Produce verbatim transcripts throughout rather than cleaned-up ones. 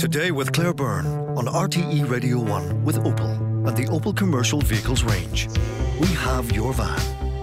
Today with Claire Byrne on R T E Radio one with Opel and the Opel Commercial Vehicles range. We have your van.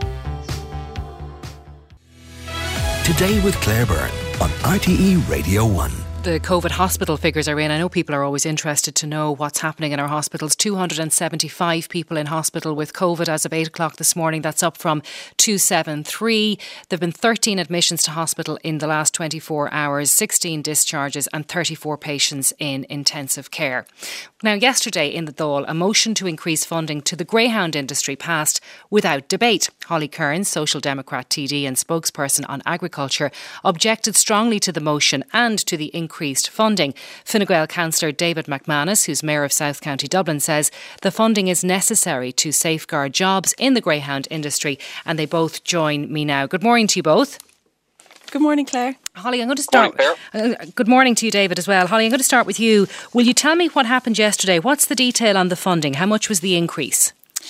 Today with Claire Byrne on R T E Radio one. The COVID hospital figures are in. I know people are always interested to know what's happening in our hospitals. two hundred seventy-five people in hospital with COVID as of eight o'clock this morning. That's up from two seventy-three. There have been thirteen admissions to hospital in the last twenty-four hours, sixteen discharges and thirty-four patients in intensive care. Now, yesterday in the Dáil, a motion to increase funding to the greyhound industry passed without debate. Holly Kearns, Social Democrat T D and spokesperson on agriculture, objected strongly to the motion and to the increased funding. Fine Gael councillor David McManus, who's Mayor of South County Dublin, says the funding is necessary to safeguard jobs in the greyhound industry, and they both join me now. Good morning to you both. Good morning, Claire. Holly, I'm going to start. Good morning, uh, good morning to you, David, as well. Holly, I'm going to start with you. Will you tell me what happened yesterday? What's the detail on the funding? How much was the increase?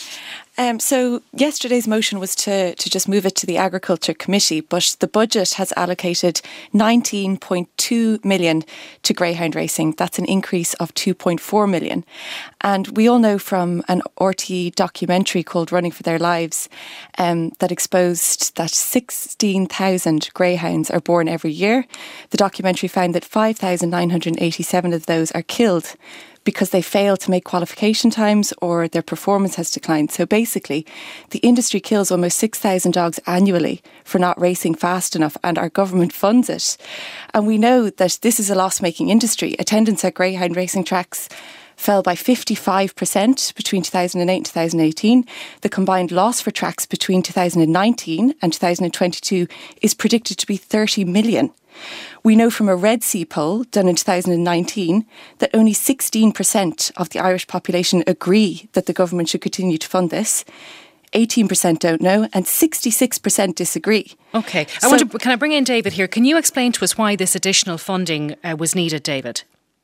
Um, so yesterday's motion was to, to just move it to the Agriculture Committee, but the budget has allocated nineteen point two million to greyhound racing. That's an increase of two point four million. And we all know from an R T E documentary called Running for Their Lives um, that exposed that sixteen thousand greyhounds are born every year. The documentary found that five thousand nine hundred eighty-seven of those are killed because they fail to make qualification times or their performance has declined. So basically, the industry kills almost six thousand dogs annually for not racing fast enough, and our government funds it. And we know that this is a loss-making industry. Attendance at greyhound racing tracks fell by fifty-five percent between two thousand eight and two thousand eighteen. The combined loss for tracks between two thousand nineteen and two thousand twenty-two is predicted to be thirty million. We know from a Red C poll done in two thousand nineteen that only sixteen percent of the Irish population agree that the government should continue to fund this. eighteen percent don't know and sixty-six percent disagree. OK. I So, want to, can I bring in David here? Can you explain to us why this additional funding uh, was needed, David?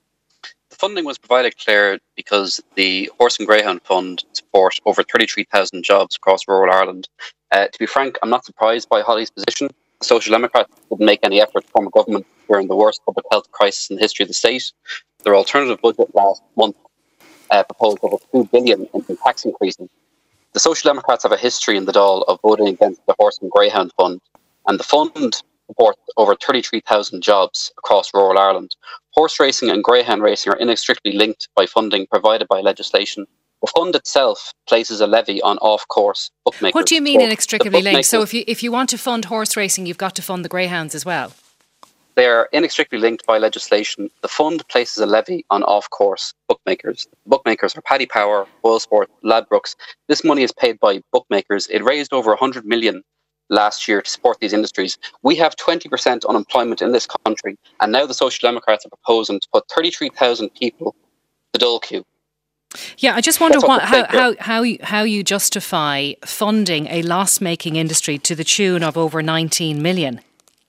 The funding was provided, Claire, because the Horse and Greyhound Fund support over thirty-three thousand jobs across rural Ireland. Uh, to be frank, I'm not surprised by Holly's position. The Social Democrats didn't make any effort to form a government during the worst public health crisis in the history of the state. Their alternative budget last month uh, proposed over two billion dollars in tax increases. The Social Democrats have a history in the Dáil of voting against the Horse and Greyhound Fund, and the fund supports over thirty-three thousand jobs across rural Ireland. Horse racing and greyhound racing are inextricably linked by funding provided by legislation. The fund itself places a levy on off-course bookmakers. What do you mean So inextricably the linked? So bookmakers- if you if you want to fund horse racing, you've got to fund the greyhounds as well? They are inextricably linked by legislation. The fund places a levy on off-course bookmakers. Bookmakers are Paddy Power, Boyle Sport, Ladbrokes. This money is paid by bookmakers. It raised over one hundred million last year to support these industries. We have twenty percent unemployment in this country, and now the Social Democrats are proposing to put thirty-three thousand people to dole queue. Yeah, I just wonder That's what, what how, the figure- how, how, you, how you justify funding a loss-making industry to the tune of over nineteen million.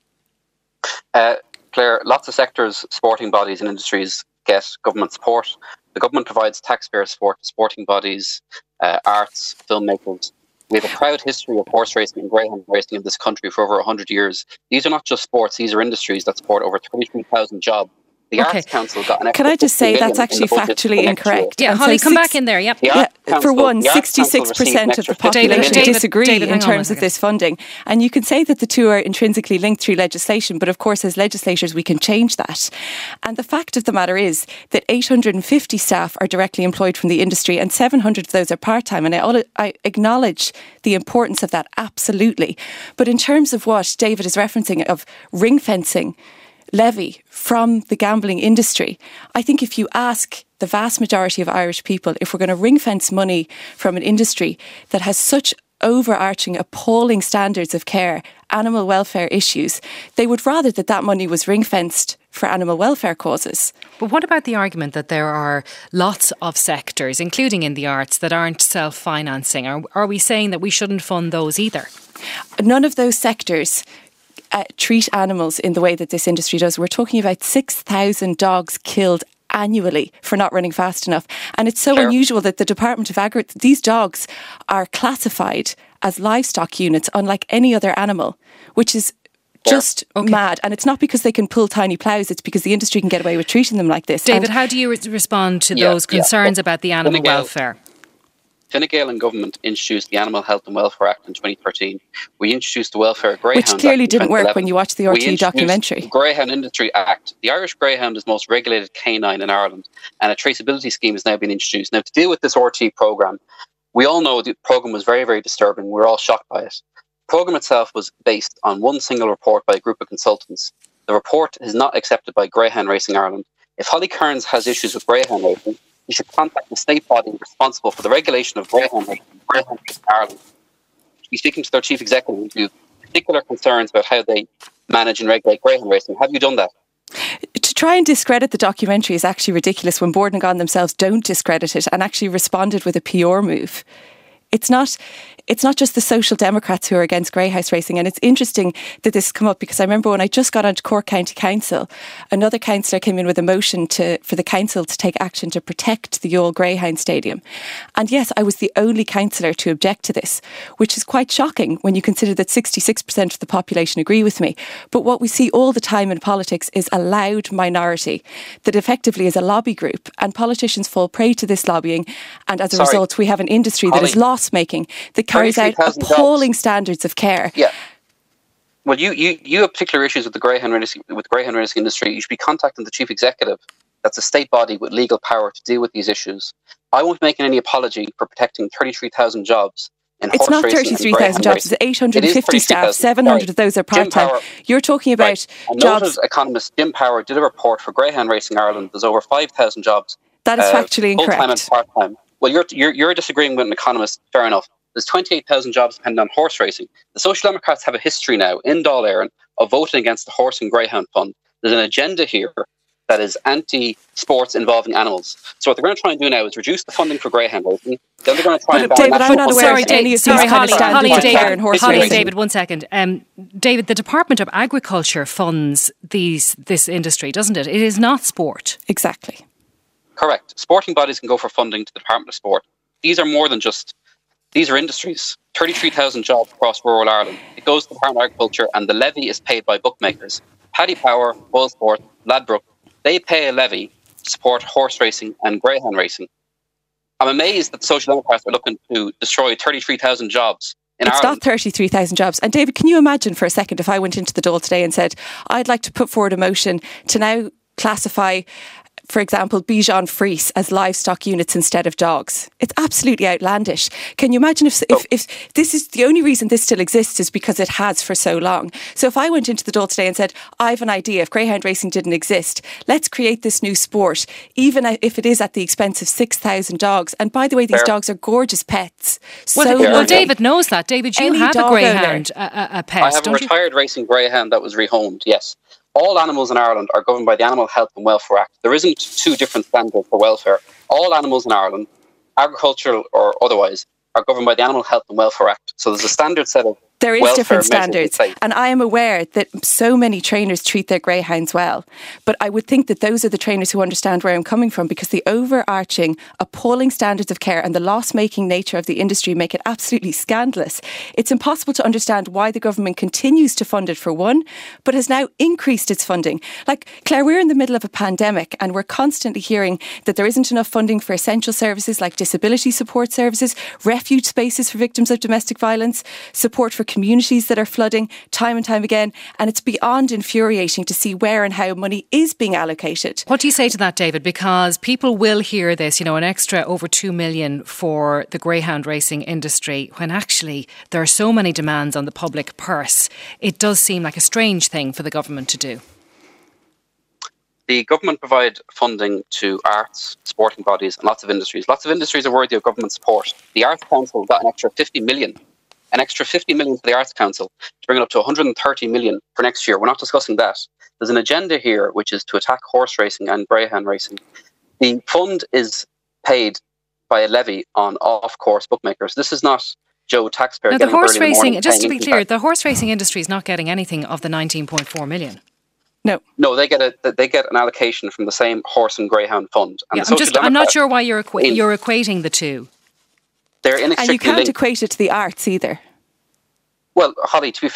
Uh, Claire, lots of sectors, sporting bodies and industries get government support. The government provides taxpayer support to sporting bodies, uh, arts, filmmakers. We have a proud history of horse racing and greyhound racing in this country for over one hundred years. These are not just sports, these are industries that support over thirty-three thousand jobs. The Okay. Arts Council got an extra Can I just say fifty that's billion actually in the budget factually for next year. incorrect? Yeah, And Holly, so come six- back in there. Yep. The Yeah, Arts for Council- one, the Arts Council sixty-six percent received an of the extra fifty David, population David, million. disagree David, hang in on one terms of second. this funding. And you can say that the two are intrinsically linked through legislation, but of course as legislators we can change that. And the fact of the matter is that eight hundred fifty staff are directly employed from the industry and seven hundred of those are part-time. And I, I acknowledge the importance of that, absolutely. But in terms of what David is referencing of ring fencing levy from the gambling industry, I think if you ask the vast majority of Irish people, if we're going to ring fence money from an industry that has such overarching, appalling standards of care, animal welfare issues, they would rather that that money was ring fenced for animal welfare causes. But what about the argument that there are lots of sectors, including in the arts, that aren't self-financing? Are, are we saying that we shouldn't fund those either? None of those sectors uh, treat animals in the way that this industry does. We're talking about six thousand dogs killed annually for not running fast enough. And it's so Sure. unusual that the Department of Agriculture, these dogs are classified as livestock units, unlike any other animal, which is just okay. mad. And it's not because they can pull tiny ploughs, it's because the industry can get away with treating them like this. David, and how do you re- respond to yeah, those concerns yeah. about the animal Fine Gael, welfare? Fine Gael and government introduced the Animal Health and Welfare Act in twenty thirteen. We introduced the Welfare Greyhound Which clearly Act in didn't work when you watched the R T E documentary. The Greyhound Industry Act. The Irish Greyhound is the most regulated canine in Ireland, and a traceability scheme has now been introduced. Now, to deal with this R T E programme, we all know the programme was very, very disturbing. We were all shocked by it. The programme itself was based on one single report by a group of consultants. The report is not accepted by Greyhound Racing Ireland. If Holly Cairns has issues with greyhound racing, you should contact the state body responsible for the regulation of greyhound racing, Greyhound Racing Ireland. You should be speaking to their chief executive who have particular concerns about how they manage and regulate greyhound racing. Have you done that? To try and discredit the documentary is actually ridiculous when Bord na Gan themselves don't discredit it and actually responded with a P R move. It's not it's not just the Social Democrats who are against greyhouse racing, and it's interesting that this has come up because I remember when I just got onto Cork County Council, another councillor came in with a motion to for the council to take action to protect the Youghal Greyhound Stadium. And yes, I was the only councillor to object to this, which is quite shocking when you consider that sixty-six percent of the population agree with me. But what we see all the time in politics is a loud minority that effectively is a lobby group, and politicians fall prey to this lobbying, and as a Sorry. result we have an industry Holly. that is loss making, that carries out appalling jobs. standards of care. Yeah. Well, you, you, you have particular issues with the greyhound racing, with the greyhound racing industry. You should be contacting the chief executive. That's a state body with legal power to deal with these issues. I won't be making any apology for protecting thirty-three thousand jobs in It's horse not racing thirty-three thousand jobs, racing. it's eight hundred fifty it staff, seven hundred of those are part-time. You're talking about right. A jobs... noted economist, Jim Power, did a report for Greyhound Racing Ireland. There's over five thousand jobs. That is uh, factually incorrect. Full-time and part-time. Well, you're, you're, you're disagreeing with an economist, fair enough. There's twenty-eight thousand jobs dependent on horse racing. The Social Democrats have a history now in Dáil Éireann of voting against the Horse and Greyhound Fund. There's an agenda here that is anti-sports involving animals. So what they're going to try and do now is reduce the funding for greyhound racing. Then they're going to try But and ban David, national I'm not aware Sorry, of any Dave, of these sorry, kind Holly, of standards Holly, of care David, in horse Holly, racing. David, one second. Um, David, the Department of Agriculture funds these this industry, doesn't it? It is not sport. Exactly. Correct. Sporting bodies can go for funding to the Department of Sport. These are more than just, these are industries. thirty-three thousand jobs across rural Ireland. It goes to the Department of Agriculture and the levy is paid by bookmakers. Paddy Power, Boylesport, Ladbroke, they pay a levy to support horse racing and greyhound racing. I'm amazed that the Social Democrats are looking to destroy thirty-three thousand jobs in It's Ireland. not thirty-three thousand jobs. And David, can you imagine for a second if I went into the Dáil today and said, I'd like to put forward a motion to now classify, for example, Bichon Frise as livestock units instead of dogs. It's absolutely outlandish. Can you imagine if, if, if this is the only reason this still exists is because it has for so long? So if I went into the Dáil today and said, I have an idea, if greyhound racing didn't exist, let's create this new sport, even if it is at the expense of six thousand dogs. And by the way, these Fair. dogs are gorgeous pets. Well, so well lovely. David knows that. David, you Any have a dog greyhound, a, a, a pet, I have a don't you? retired racing greyhound that was rehomed, yes. All animals in Ireland are governed by the Animal Health and Welfare Act. There isn't two different standards for welfare. All animals in Ireland, agricultural or otherwise, are governed by the Animal Health and Welfare Act. So there's a standard set of There is welfare different measures in standards, place. and I am aware that so many trainers treat their greyhounds well. But I would think that those are the trainers who understand where I'm coming from, because the overarching, appalling standards of care and the loss-making nature of the industry make it absolutely scandalous. It's impossible to understand why the government continues to fund it, for one, but has now increased its funding. Like, Claire, we're in the middle of a pandemic, and we're constantly hearing that there isn't enough funding for essential services like disability support services, refuge spaces for victims of domestic violence, support for communities that are flooding time and time again, and it's beyond infuriating to see where and how money is being allocated. What do you say to that, David? Because people will hear this, you know, an extra over two million for the greyhound racing industry, when actually there are so many demands on the public purse. It does seem like a strange thing for the government to do. The government provide funding to arts, sporting bodies and lots of industries. Lots of industries are worthy of government support. The Arts Council got an extra fifty million. An extra fifty million for the Arts Council to bring it up to one hundred thirty million for next year. We're not discussing that. There's an agenda here which is to attack horse racing and greyhound racing. The fund is paid by a levy on off-course bookmakers. This is not Joe taxpayer Now, the getting up horse early in the racing, morning just to paying be income clear, tax. the horse racing industry is not getting anything of the nineteen point four million. No. No, they get a they get an allocation from the same horse and greyhound fund. And Yeah, the I'm just, Social I'm not Democrats, sure why you're equa- in- you're equating the two. They're And you inextricably can't linked. equate it to the arts either. Well, Holly, to be fair,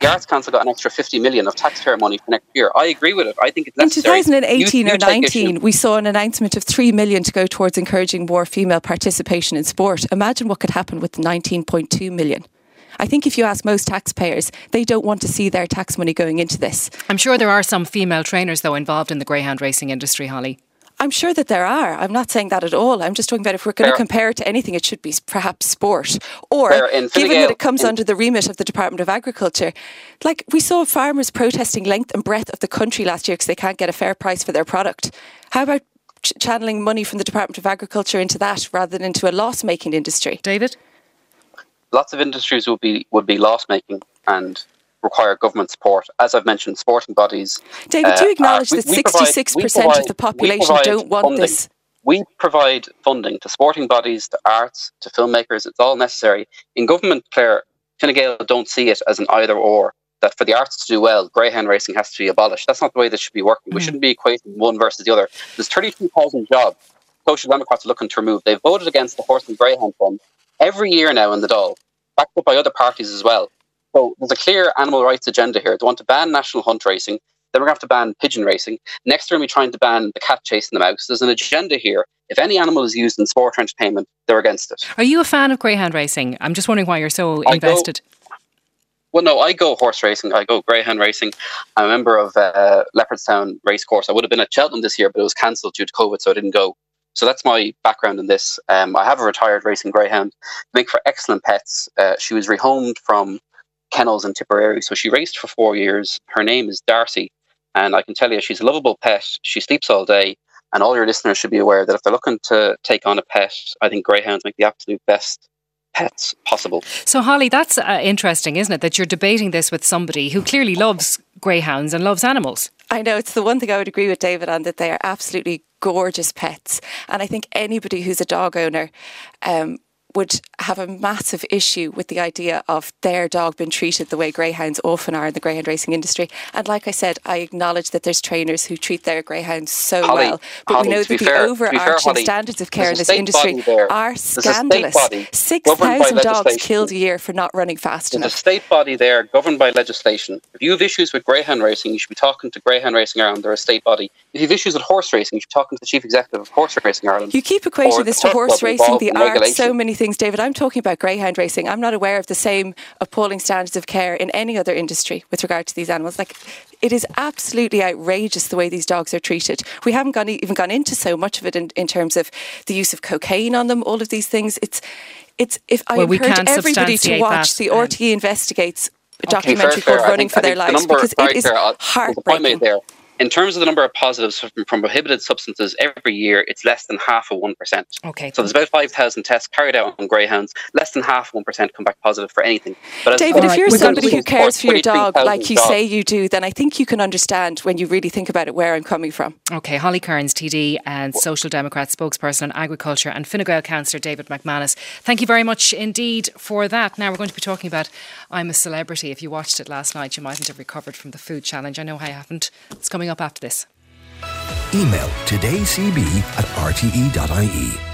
the Arts Council got an extra fifty million of taxpayer money for next year. I agree with it. I think it's necessary. In twenty eighteen you, you or nineteen, we saw an announcement of three million to go towards encouraging more female participation in sport. Imagine what could happen with nineteen point two million. I think if you ask most taxpayers, they don't want to see their tax money going into this. I'm sure there are some female trainers, though, involved in the greyhound racing industry, Holly. I'm sure that there are. I'm not saying that at all. I'm just talking about if we're going to compare it to anything, it should be perhaps sport. Or, given that it comes under the remit of the Department of Agriculture, like we saw farmers protesting length and breadth of the country last year because they can't get a fair price for their product. How about ch- channeling money from the Department of Agriculture into that rather than into a loss-making industry? David? Lots of industries would be would be loss-making and require government support. As I've mentioned, sporting bodies... David, do you acknowledge uh, that sixty-six percent of the population don't want funding. this? We provide funding to sporting bodies, to arts, to filmmakers. It's all necessary. In government, Claire, Fine Gael don't see it as an either or, that for the arts to do well, greyhound racing has to be abolished. That's not the way this should be working. Mm. We shouldn't be equating one versus the other. There's thirty-two thousand jobs Social Democrats are looking to remove. They've voted against the Horse and Greyhound Fund every year now in the Dáil, backed up by other parties as well. So there's a clear animal rights agenda here. They want to ban national hunt racing. Then we're going to have to ban pigeon racing. Next, we're going to be trying to ban the cat chase and the mouse. There's an agenda here. If any animal is used in sport or entertainment, they're against it. Are you a fan of greyhound racing? I'm just wondering why you're so I invested. Go, well, no, I go horse racing. I go greyhound racing. I'm a member of uh, Leopardstown Racecourse. I would have been at Cheltenham this year, but it was cancelled due to COVID, so I didn't go. So that's my background in this. Um, I have a retired racing greyhound. Make for excellent pets. Uh, she was rehomed from kennels in Tipperary, so she raced for four years. Her name is Darcy, and I can tell you she's a lovable pet. She sleeps all day, and all your listeners should be aware that if they're looking to take on a pet, I think greyhounds make the absolute best pets possible. So Holly, that's uh, interesting, isn't it, that you're debating this with somebody who clearly loves greyhounds and loves animals. I know, it's the one thing I would agree with David on, that they are absolutely gorgeous pets, and I think anybody who's a dog owner um, would have a massive issue with the idea of their dog being treated the way greyhounds often are in the greyhound racing industry. And like I said, I acknowledge that there's trainers who treat their greyhounds so Holly, well, but Holly, we know that the fair, overarching fair, Holly, standards of care in this industry are there's scandalous. six thousand dogs killed a year for not running fast there's enough. There's a state body there governed by legislation. If you have issues with greyhound racing, you should be talking to Greyhound Racing Ireland. They're a state body. If you have issues with horse racing, you should be talking to the Chief Executive of Horse Racing Ireland. You keep equating this to horse racing, the arts, so many things, David. I'm talking about greyhound racing. I'm not aware of the same appalling standards of care in any other industry with regard to these animals. Like, it is absolutely outrageous the way these dogs are treated. We haven't gone, even gone into so much of it in, in terms of the use of cocaine on them, all of these things. It's, it's. If I well, encourage everybody to watch that, the R T E Investigates okay, documentary fair, called fair. Running think, for Their Lives, the because it is fair, heartbreaking. There. In terms of the number of positives from, from prohibited substances every year, it's less than half of one percent. Okay. So there's about five thousand tests carried out on greyhounds. Less than half of one percent come back positive for anything. But David, if you're right, somebody who cares for your dog like you dogs. say you do, then I think you can understand when you really think about it where I'm coming from. Okay, Holly Kearns, T D and Social Democrat spokesperson on agriculture, and Fine Gael councillor David McManus. Thank you very much indeed for that. Now we're going to be talking about I'm a Celebrity. If you watched it last night, you mightn't have recovered from the food challenge. I know I haven't. It's coming up after this. Email todaycb at r t e dot i e.